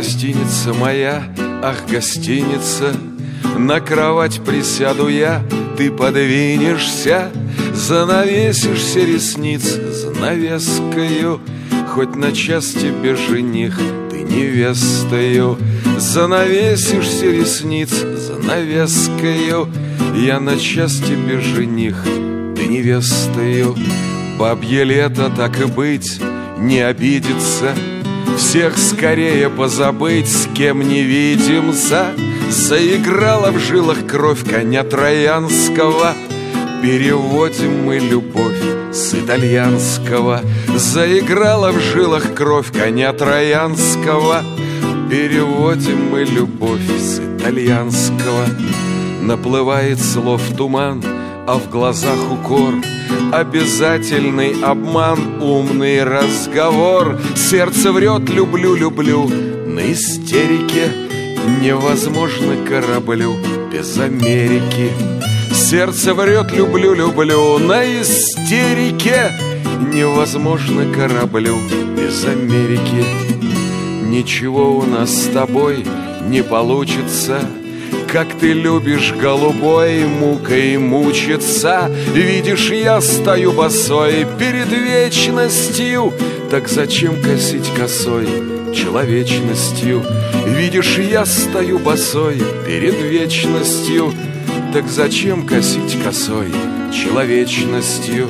гостиница моя, ах, гостиница, на кровать присяду я, ты подвинешься, занавесишься ресниц занавескою, хоть на час тебе жених, ты невестою. Занавесишься ресниц занавескою, я на час тебе жених, ты невестою. Бабье лето, так и быть, не обидеться, всех скорее позабыть, с кем не видимся. Заиграла в жилах кровь коня троянского, переводим мы любовь с итальянского. Заиграла в жилах кровь коня троянского, переводим мы любовь с итальянского. Наплывает слов туман, а в глазах укор, обязательный обман, умный разговор. Сердце врет, люблю, люблю, на истерике невозможно кораблю без Америки. Сердце врет, люблю, люблю, на истерике невозможно кораблю без Америки. Ничего у нас с тобой не получится, как ты любишь, голубой, мукой мучиться. Видишь, я стою босой перед вечностью, так зачем косить косой человечностью? Видишь, я стою босой перед вечностью, так зачем косить косой человечностью?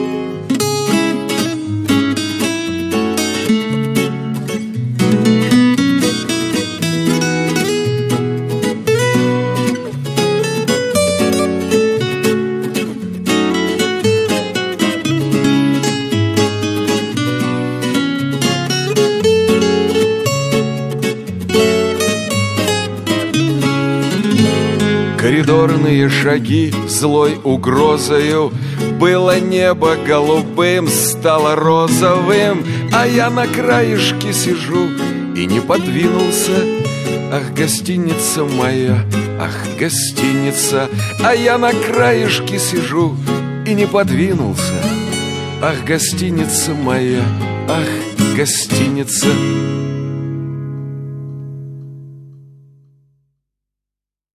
Коридорные шаги злой угрозою, было небо голубым, стало розовым, а я на краешке сижу и не подвинулся. Ах, гостиница моя, ах, гостиница, а я на краешке сижу и не подвинулся. Ах, гостиница моя, ах, гостиница.